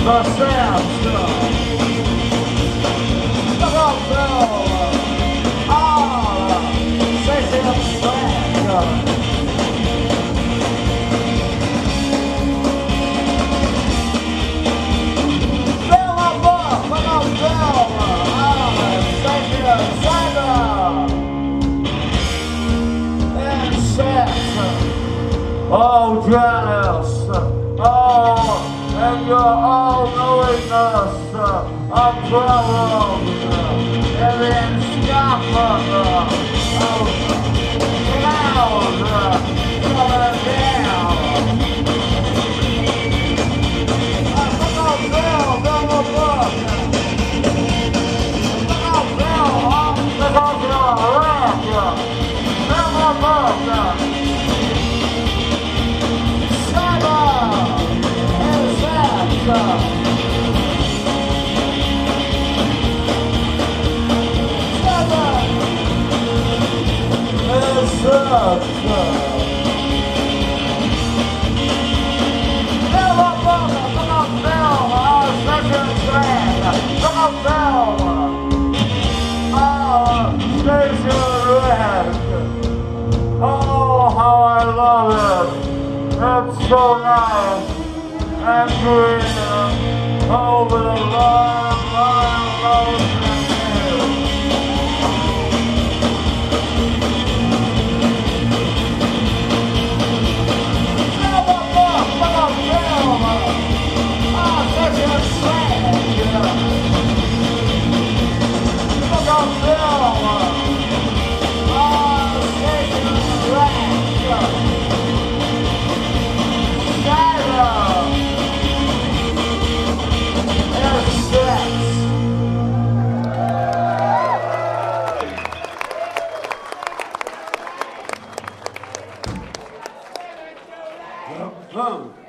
Oh, Janice, oh, and your all-knowingness, umbrella, and then Scotland, cloud, coming down. Come on, Bill, double book. Come on, Bill, let's all get on a rack, double book. Oh, how I love it. It's so nice and green over the long road and hills. Vamos!